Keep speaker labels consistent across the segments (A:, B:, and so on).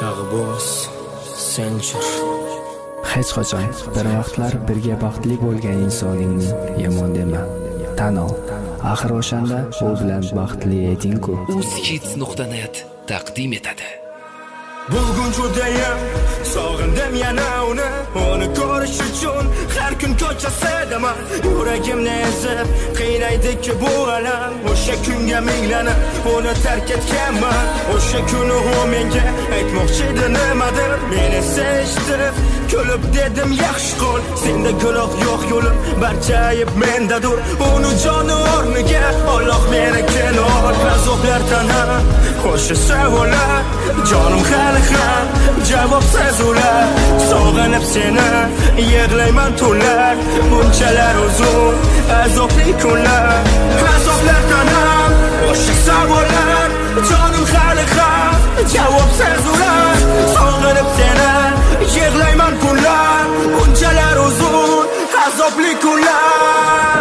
A: Shag'boz Senchur.
B: Hech qachon bir vaqtlar birga baxtli bo'lgan insoningni yomon dema. Tan ol. Axir o'shanda u bilan baxtli eding-ku.
C: Uzhits.net taqdim etadi.
A: Bugun judayam sog'indim yana uni ko'rish uchun har kun ko'chasidaman. Yuragimni ezib qiynaydi-ki bu alam. O'sha kunga minglanib uni tark etganman. O'sha kuni u menga aytmoqchi edi nimadir. Men esa eshitib kulib dedim yaxshi qol. Senda gunoh yo'q yo'lim, barcha ayb mendadir. Uni joni o'rniga Alloh meniki ol. Azoblar tana o'sha savollar jonim hali ham javobsiz ular. Sog'inib seni yig'layman tunlar. Bunchalar uzun azobli kunlar. Azoblar tanam o'sha savollar jonim hali ham javobsiz ular. Sog'inib seni yig'layman kunlar. Bunchalar uzun azobli kunlar.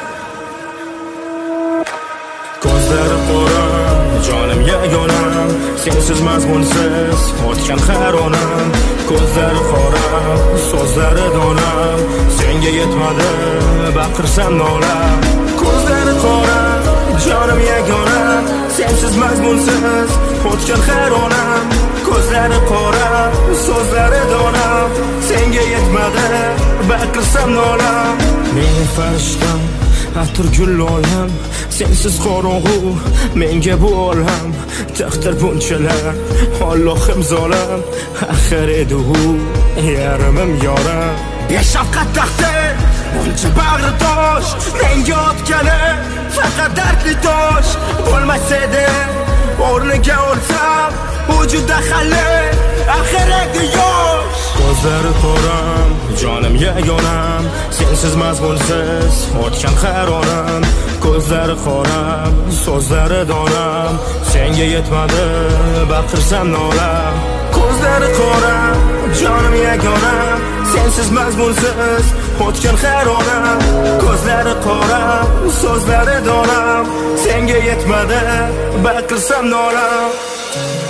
A: Ko'zlari qora jonim yagonam, sensiz mazmunsiz o'tgan har onam. Ko'zlari qora, so'zlari donam, senga yetmadi baqirsam nolam. Ko'zlari qora jonim yagonam, sensiz mazmunsiz o'tgan har onam. Ko'zlari qora, so'zlari donam, senga yetmadi baqirsam nolam. Men farishtam atir gul olam, sensiz qorong'u menga bu olam. Taqdir bunchalar Allohim zolim, axir edi u yarimim yoram. Beshafqat taqdir buncha bag'ri tosh menga otgani faqat dardli tosh. Bo'lmasa edi o'rniga olsam u juda xali, axir edi yosh. Ko'zlari qoram jonim yagonam, sensiz mazmunsiz o'tgan har onam. Ko'zlari qoram, so'zlari donam, senga yetmadi baqirsam nolam. Ko'zlari qoram jonim yagonam, sensiz mazmunsiz o'tgan har onam. Ko'zlari qoram, so'zlari donam, senga yetmadi baqirsam nolam.